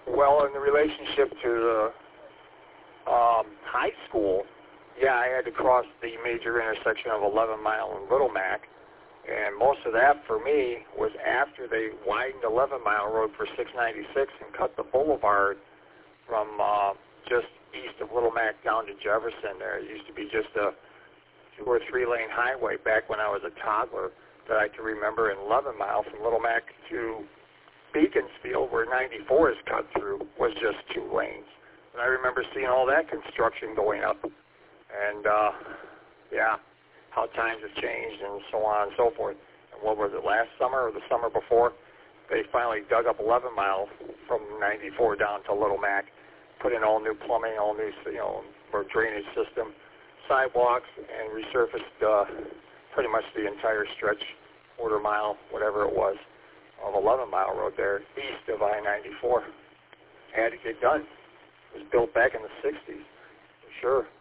Well, in the relationship to the high school, yeah, I had to cross the major intersection of 11 Mile and Little Mac, and most of that for me was after they widened 11 Mile Road for 696 and cut the boulevard from just east of Little Mac down to Jefferson there. It used to be just a 2 or 3 lane highway back when I was a toddler that I can remember, and 11 Mile from Little Mac to Beaconsfield, where 94 is cut through, was just 2 lanes. And I remember seeing all that construction going up, and yeah, how times have changed and so on and so forth. And what was it, last summer or the summer before? They finally dug up 11 Mile from 94 down to Little Mac, put in all new plumbing, all new, for drainage system, sidewalks, and resurfaced pretty much the entire stretch, quarter mile, whatever it was, of 11 Mile Road there, east of I-94. Had to get done. It was built back in the 60s, for sure.